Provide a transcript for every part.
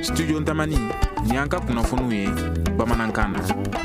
Studio Ntamani ni an ka kunnafoniw ye bamanankan na.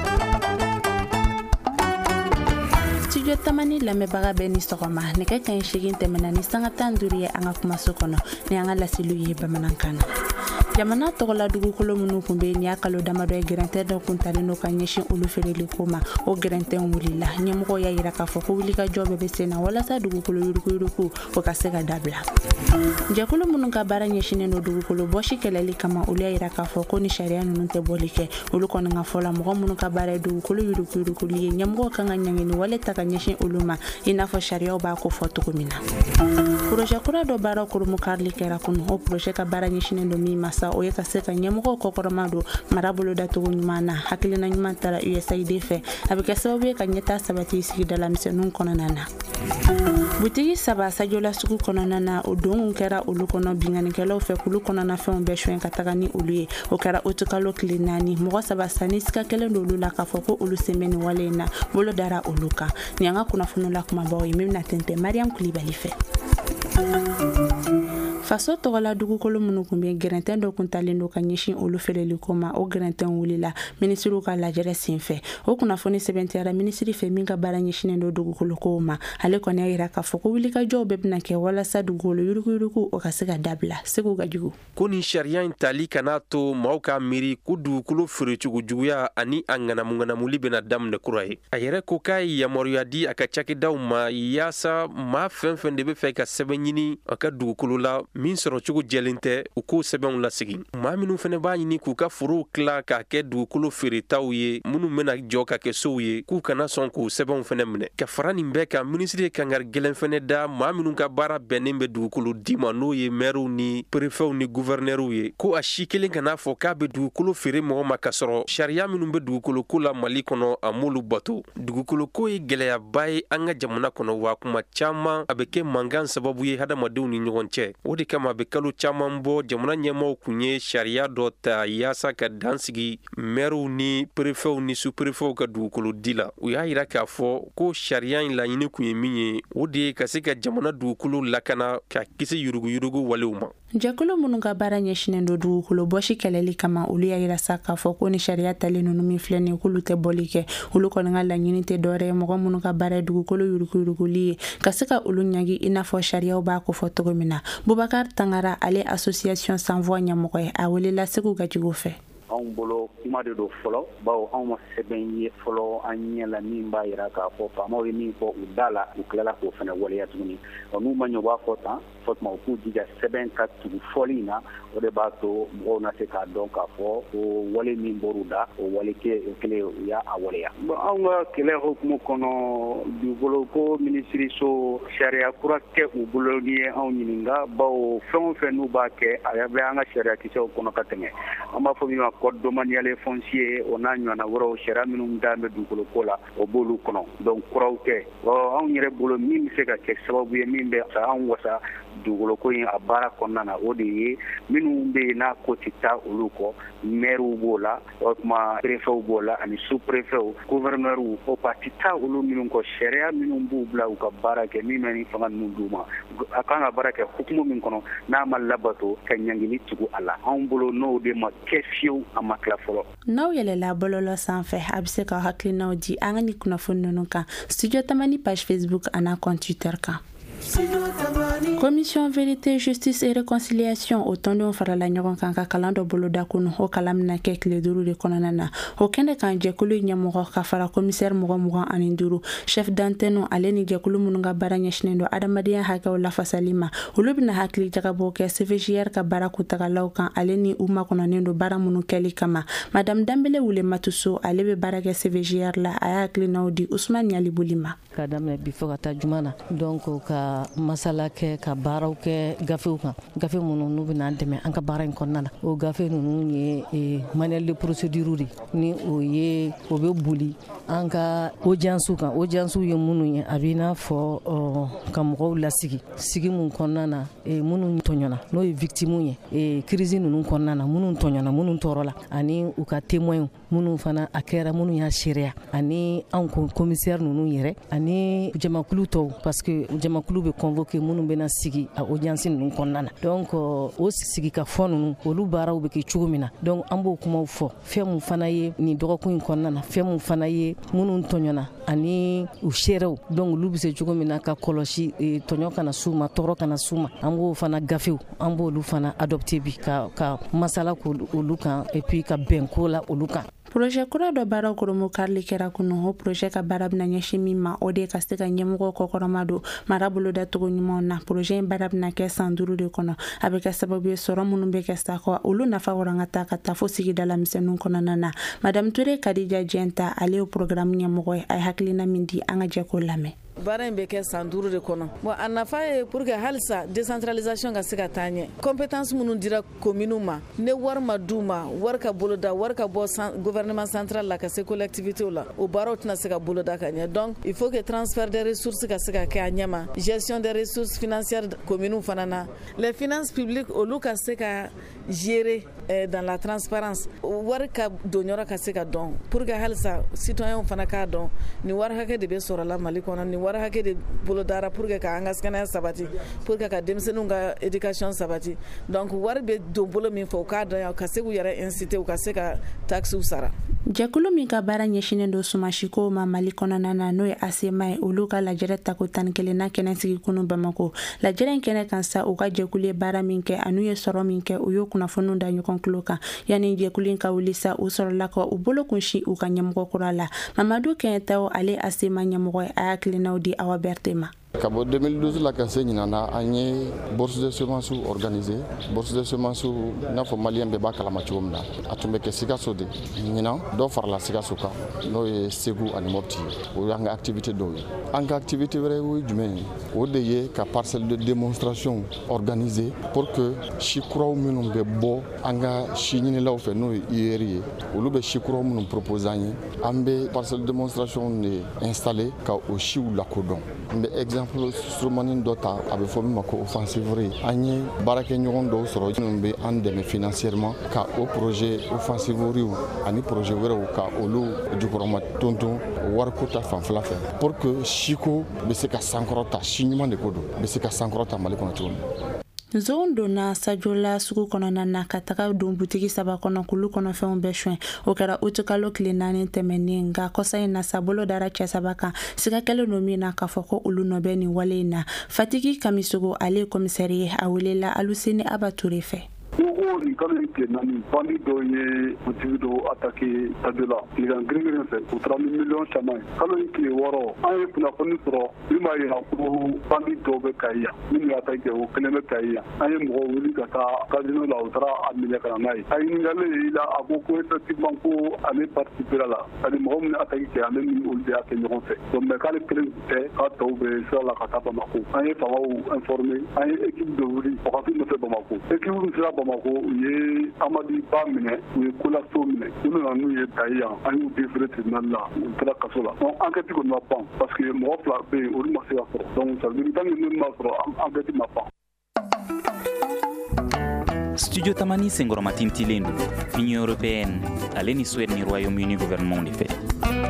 Studio Tamani lamɛnbaga bɛɛ ni sɔgɔma nɛgɛ kanɲɛ 8 tɛmɛna ni sanga 15 ye an ka kumaso kɔnɔ ni an ka laseliw ye bamanankan na. Jamana tɔgɔla dugukolo minnu kun bɛ ni y'a kalo damadɔ ye gɛrɛntɛ dɔ kun talen n'o ka ɲɛsin olu feereli ko ma o gɛrɛntɛ wulila ɲɛmɔgɔw y'a yira k'a fɔ ko wulikajɔ bɛɛ bɛ sen na walasa dugukolo yuruguyurugu o ka se ka dabila. Jɛkulu minnu ka baara ɲɛsinnen don dugukolo bɔsi kɛlɛli kama olu y'a yira k'a fɔ ko ni sariya ninnu tɛ bɔli kɛ olu kɔni ka fɔ la mɔgɔ minnu ka baara ye dugukolo yuruguyuruguli ye ɲɛmɔgɔw kan ka ɲangini wale ta ka ɲɛsin olu ma i n'a fɔ sariyaw b'a ko fɔ cogo min na. Projet kura dɔ baara kurumu karili kɛra kunu o projet ka baara ɲɛsinnen don min masa o ye ka se ka ɲɛmɔgɔw kɔkɔrɔma don mara bolo dacogo ɲuman na hakilina ɲuman taara USAID fɛ a bɛ kɛ sababu ye ka ɲɛtaa sabati sigidala misɛnninw kɔnɔna na. Butigi saba sajola sugu kɔnɔna na o donw kɛra olu kɔnɔ binganikɛlaw fɛ k'olu kɔnɔna fɛnw bɛɛ suɲɛ ka taga ni olu ye o kɛra otukalo tile 4 mɔgɔ saba sani sika kelen d'olu la k'a fɔ ko olu sen bɛ nin wale in na bolo dara olu kan ni an ka kunnafoniw la kumabaw ye min bɛna tɛntɛn Mariam Kulibali fɛ. Faso tɔgɔla dugukolo minnu kun bɛ gɛrɛntɛn dɔ kun talen don ka ɲɛsin olu feereli ko ma o gɛrɛntɛn wulila minisiriw ka lajɛrɛ senfɛ o kunnafoni sɛbɛntiyara minisiri fɛ min ka baara ɲɛsinnen don dugukolo kow ma ale kɔni y'a yira k'a fɔ ko wulikajɔw bɛɛ bɛna kɛ walasa dugukolo yuruguyurugu o ka se ka dabila segu ka jugu ko ni sariya in tali kana to maaw ka miiri ko dugukolo feerecogo juguya ani a ŋanamuŋanamuli bɛna daminɛ kura ye a yɛrɛ ko k'a ye yamaruya di a ka cakɛdaw ma yaasa maa fɛn fɛn de bɛ fɛ ka sɛbɛn ɲini a ka dugukolo la min sɔrɔ cogo jɛlen tɛ u k'o sɛbɛnw lasigi maa minnu fɛnɛ b'a ɲini k'u ka forow tila k'a kɛ dugukolo feeretaw ye minnu bɛna jɔ ka kɛ sow ye k'u kana sɔn k'u sɛbɛnw fɛnɛ minɛ ka fara nin bɛɛ kan minisiri ye kangari gɛlɛn fɛnɛ da maa minnu ka baara bɛnnen bɛ dugukolo di ma n'o ye mɛriw ni perefɛw ni guvɛrnɛriw ye ko a si kelen kan'a fɔ k'a bɛ dugukolo feere mɔgɔ ma ka sɔrɔ sariya minnu bɛ dugukolo ko la Mali kɔnɔ a m'olu bato dugukolo ko ye gɛlɛyaba ye an ka jamana kɔnɔ wa kuma caman a bɛ kɛ mankan sababu ye hadamadenw ni ɲɔgɔn cɛ o de kama a bɛ kalo caman bɔ jamana ɲɛmɔgɔw kun ye sariya dɔ ta yaasa ka dan sigi mɛriw ni perefɛw ni superefɛw ka dugukolo di la u y'a yira k'a fɔ ko sariya in laɲini kun ye min ye o de ye ka se ka jamana dugukolo lakana ka kisi yuruguyurugu walew ma jɛkulu minnu ka baara ɲɛsinnen don dugukolo bɔsi kɛlɛli kama olu y'a yira sa k'a fɔ ko ni sariya tali ninnu min filɛ nin ye k'olu tɛ bɔli kɛ olu kɔni ka laɲini tɛ dɔwɛrɛ ye mɔgɔ minnu ka baara ye dugukolo yuruguyuruguli ye ka se ka olu ɲagi i n'a fɔ sariyaw b'a ko fɔ cogo min na Bubakar Tangara ale association sans voix ɲɛmɔgɔ ye a welela Segu Gajigo fɛ anw bolo kuma de do fɔlɔ bawo anw ma sɛbɛn ye fɔlɔ an ɲɛ la min b'a yira k'a fɔ faamaw ye min fɔ u da la u tilala k'o fɛnɛ waleya tuguni n'u ma ɲɛ b'a fɔ tan fɔ tuma u k'u jija sɛbɛn ka tugu fɔli in na o de b'a to mɔgɔw na se k'a dɔn k'a fɔ ko wale min bɔr'u da o wale kelen u y'a waleya anw ka kɛlɛ hokumu kɔnɔ dugukolo ko minisiriso sariya kura kɛ u bolo ni ye anw ɲininka bawo fɛn o fɛn n'u b'a kɛ a bɛ an ka sariya kisɛw kɔnɔ ka tɛmɛ an b'a fɔ min ma code domanial foncier o n'a ɲɔgɔnna wɛrɛw sariya minnu dalen bɛ dugukolo ko la o b'olu kɔnɔ donc kuraw tɛ anw yɛrɛ bolo min bɛ se ka kɛ sababu ye min bɛ anw wasa dugukolo ko in a baara kɔnɔna na o de ye minnu bɛ yen n'a ko tɛ taa olu kɔ maires b'o la o tuma préfets b'o la ani sous-préfets gouverneurs o pa tɛ taa olu minnu kɔ sariya minnu b'u bila u ka baara kɛ min bɛ ni fanga ninnu d'u ma a kan ka baara kɛ hukumu min kɔnɔ n'a ma labato ka ɲangili tugu a la anw bolo n'o de ma kɛ fiyewu a ma tila fɔlɔ. N'aw yɛlɛla bɔlɔlɔ sanfɛ a bɛ se ka hakilinaw di an ka ni kunnafoni ninnu kan Studio Tamani page Facebook an'a compte Twitter kan. Commission Vérité, Justice et Réconciliation o tɔndenw farala ɲɔgɔn kan ka kalan dɔ boloda kunu o kalan bɛna kɛ tile 5 de kɔnɔna na o kɛnɛ kan jɛkulu ɲɛmɔgɔ ka fara commissaire 25 chef d'antenne ale ni jɛkulu minnu ka baara ɲɛsinnen don adamadenya hakɛw lafasali ma olu bɛna hakili jagabɔ kɛ CVJR ka baara kuntagalaw kan ale ni u makɔnɔnen don baara minnu kɛli kama Madame Dambele Wulematuso ale bɛ baara kɛ CVJR la a y'a hakilinaw di Usman Yalibuli ma ka daminɛ bi fɔ ka taa juma na donc ka masala kɛ ka baaraw kɛ gafew kan gafe minnu n'u bɛna dɛmɛ an ka baara in kɔnɔna na o gafe ninnu ye manuel de procédure de ni o bɛ boli an ka audience kan audience ye minnu ye a b'i n'a fɔ ka mɔgɔw lasigi sigi mun kɔnɔna na minnu tɔɲɔna n'o ye victime ye crise ninnu kɔnɔna na minnu tɔɲɔna minnu tɔɔrɔla ani u ka témoins minnu fana a kɛra minnu y'a seereya ani anw commissaire ninnu yɛrɛ ani jamakulu tɔw parce que jamakulu be convoquer minnu bena sigi a audience ninnu kɔnɔna na donc o sigi ka fɔ ninnu olu baaraw be kɛ cogo min na donc an b'o kumaw fɔ fɛn mun fana ye ni dɔgɔkun in kɔnɔna na fɛn mun fana ye minnu tɔɲɔna ani u seerew donc olu be se cogo min na ka kɔlɔsi tɔɲɔ kana suma tɔɔrɔ kana suma an b'o fana gafew an b'olu fana adopter bi ka masala k'olu kan et puis ka bɛn ko la olu kan. projet kura dɔ baaraw koromo karili kɛra kunu o projet ka baara bena ɲɛsin min ma o de ka se ka ɲɛmɔgɔ kɔkɔrɔma don mara boloda togo ɲumanw na projet in baara bena kɛ san 5 de kɔnɔ a be kɛ sababu ye sɔrɔ minnu be kɛ sakɔ olu nafa warangata ka taa fo sigidala misɛnninw kɔnɔna na madame Ture Kadija Jenta ale ye programme ɲɛmɔgɔ ye a ye hakilina min di an ka jɛ ko lamɛn. baara in bɛ kɛ san 5 de kɔnɔ bon a nafa ye pour que halisa décentralisation ka se ka taa ɲɛ compétence minnu dira commune ma ne wari ma d'u ma wari ka boloda wari ka bɔ gouvernement central la ka se collectivité la o baaraw tɛna se ka boloda ka ɲɛ donc il faut que transfert des ressources ka se ka kɛ a ɲɛma gestion des ressources financières commune fana na les finances publiques olu ka se ka gérer dans la transparence wari ka don yɔrɔ ka se ka dɔn pour que halisa citoyen fana k'a dɔn ni wari hakɛ de bɛ sɔrɔ la Mali kɔnɔ ni wari hakɛ de bolodara pour que ka an ka kɛnɛya sabati pour que ka denmisɛnninw ka éducation sabati donc wari bɛ don bolo min fɔ u k'a dɔn ka se k'u yɛrɛ inciter u ka se ka taxes sara. jɛkulu min ka baara ɲɛsinen don sumasikow ma Mali kɔnɔna na n'o ye ASEMA ye olu ka lajɛrɛ tako 11 na kɛnɛ sigi kunu Bamako lajɛrɛ in kɛnɛ kan sa u ka jɛkulu ye baara min kɛ anu ye sɔrɔ min kɛ u y'o kunnafoniw da ɲɔgɔn tulo kan yani jɛkulu in ka wuli sa u sɔrɔla ka u bolo kunsi u ka ɲɛmɔgɔ kura la Mamadu Kɛɲɛtaw ale ASEMA ɲɛmɔgɔ ye a y'a hakilinaw di Awa Berté ma. Ka bɔ 2012 la ka se ɲinana an ye bourse de semence organisé bourse de semence n'a fɔ malien bɛɛ b'a kalama cogo min na a tun bɛ kɛ Sikaso de ɲinan dɔ farala Sikaso kan n'o ye Segu ani Mopti o y'an ka activité dɔw ye an ka activité wɛrɛ ye jumɛn ye o de ye ka parcelle de démonstration organisé pour que si kuraw minnu bɛ bɔ an ka si ɲinilaw fɛ n'o ye IER ye olu bɛ si kuraw minnu proposer an ye an bɛ parcelle de démonstration de installer ka o siw lakodɔn n bɛ exemple instrument dɔ ta a bɛ fɔ min ma ko offensive an ye baarakɛ ɲɔgɔn dɔw sɔrɔ minnu bɛ an dɛmɛ financièrement ka o projet offensive ani projet wɛrɛw ka olu jukɔrɔma tonton wariko ta fanfɛla fɛ pour que siko bɛ se ka sankɔrɔta si ɲuman de ko don bɛ se ka sankɔrɔta Mali kɔnɔ cogo min. Zon donna sajola sugu kɔnɔna na ka taga don butigi saba kɔnɔ kulu kɔnɔ fɛnw bɛɛ suɲɛ o kɛra utukalo tile 4 tɛmɛnen nka kɔsa in na sabolo dara cɛ saba kan siga kɛlen don min na k'a fɔ ko olu nɔ bɛ nin wale in na Fatigi Kamisogo ale ye komisɛri ye a welela Aluseni Aba Ture fɛ. Ugo ni kalo ke nani bandi do ye butigi do attaquer tabela ligan grigrin fe ko 30 millions chamay kalo ke woro ay kuna koni soro bima ya ko bandi do be kayya min ya attaquer o keleme kayya ay mo wuli ka ta kadino la utra amile kana nay ay ngale ila aboko effectivement ko ale participer la ali mo mun attaquer ale min ulde ak ñon fe donc me kale kelen te ka to be sur la kata Bamako ay taw informer ay équipe de wuri ko fi no fe Bamako équipe sera Bamako ye Amadi ba minɛ u ye kolaso minɛ u nana n'u ye Taïya an y'u déféré tribunal la u taara kaso la donc enquête kɔni ma ban parce que mɔgɔ 2 bɛ yen olu ma se ka sɔrɔ donc ça veut dire tant que ne ma sɔrɔ enquête ma ban. Studio Tamani sengoroma tintilen do Union européenne ale ni Suède ni Royaume-Uni gouvernement de fait.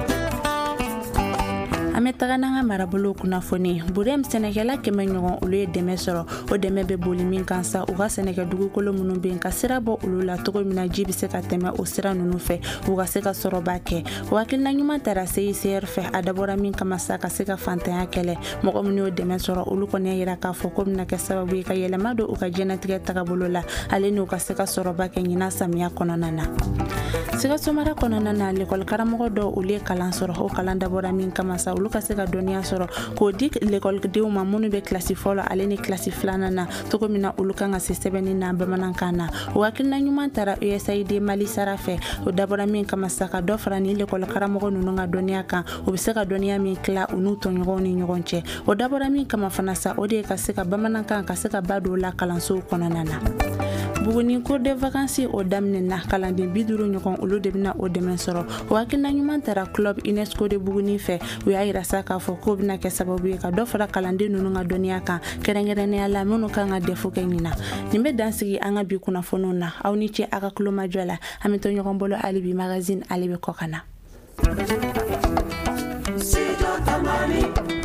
Ame taga n'an ka marabolo kunnafoni Burem sɛnɛkɛla 100 ɲɔgɔn olu ye dɛmɛ sɔrɔ o dɛmɛ bɛ boli min kan sa u ka sɛnɛkɛ dugukolo minnu bɛ yen ka sira bɔ olu la cogo min na ji bɛ se ka tɛmɛ o sira ninnu fɛ u ka se ka sɔrɔba kɛ o hakilina ɲuman taara CICR fɛ a dabɔra min kama sa ka se ka fantanya kɛlɛ mɔgɔ minnu y'o dɛmɛ sɔrɔ olu kɔni y'a jira k'a fɔ ko bɛna kɛ sababu ye ka yɛlɛma don u ka diɲɛlatigɛ tagabolo la ale n'u ka se ka sɔrɔba kɛ ɲinan samiya kɔnɔna na. Sikaso mara kɔnɔna na l'école karamɔgɔ dɔw olu ye kalan sɔrɔ o kalan dabɔra min kama sa olu ka se ka dɔnniya sɔrɔ k'o di l'école denw ma minnu bɛ kilasi fɔlɔ ale ni kilasi 2nan na cogo min na olu kan ka se sɛbɛnni na bamanankan na o hakilina ɲuman taara USAID Mali sara fɛ o dabɔra min kama sa ka dɔ fara ni l'école karamɔgɔ ninnu ka dɔnniya kan o bɛ se ka dɔnniya min tila u n'u tɔɲɔgɔnw ni ɲɔgɔn cɛ o dabɔra min kama fana sa o de ye ka se ka bamanankan ka se ka ba don la kalansow kɔnɔna na. Buguni cours de vacances o daminɛna kalanden 50 ɲɔgɔn olu de bɛna o dɛmɛ sɔrɔ o hakilina ɲuman taara club UNESCO de Buguni fɛ u y'a yira sa k'a fɔ ko bɛna kɛ sababu ye ka dɔ fara kalanden ninnu ka dɔnniya kan kɛrɛnkɛrɛnnenya la minnu kan ka defo kɛ ɲina nin bɛ dansigi an ka bi kunnafoniw na aw ni ce a ka kulomajɔ la an bɛ to ɲɔgɔn bolo hali bi magazine ale bɛ kɔ ka na.